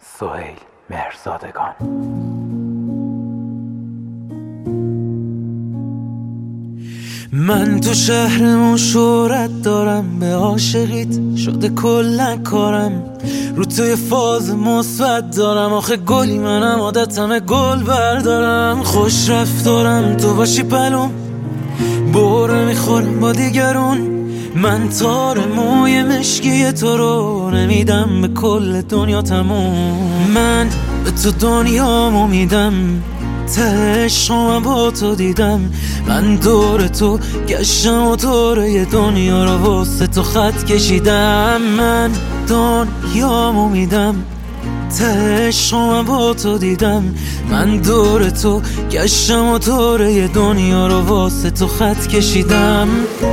سهیل مهرزادگان. من تو شهرمون شهرت دارم، به عاشقیت شده کلن کارم، رو توی فاز مثبت دارم، آخه گلی منم عادتمه گل بردارم، خوش رفتارم تو باشی پلوم، بوره میخورم با دیگرون، من تار موی مشکی تو رو نمیدم به کل دنیا تموم، من به تو دنیامو میدم، ته عشقم با تو دیدم، من دور تو گشتم و دوره دنیا رو واسه تو خط کشیدم، من دنیامو میدم، ته عشقم با تو دیدم، من دور تو گشتم و دوره دنیا رو واسه تو خط کشیدم.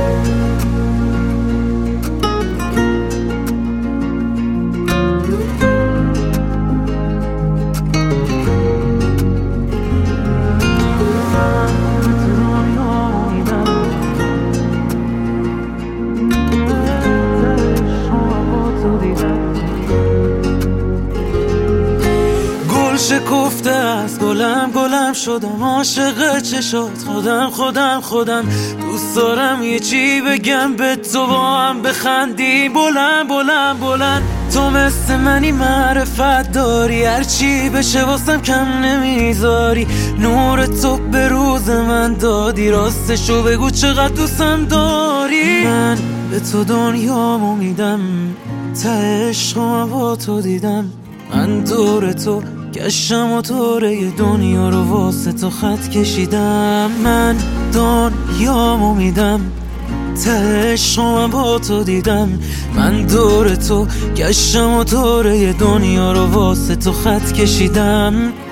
شکفته از گلم شدم، عاشق چشات خودم دوست دارم یه چی بگم به تو، با هم بخندی بلند تو مثل منی معرفت داری، هرچی بشه واسم کم نمیذاری، نور تو به روز من دادی، راستشو بگو چقدر دوستم داری، من به تو دنیامو میدم، ته عشقم با تو دیدم، من دور تو گشتم و دوره دنیا رو واسه تو خط کشیدم، من دنیامو میدم، ته عشقم با تو دیدم، من دور تو گشتم و دوره دنیا رو واسه تو خط کشیدم.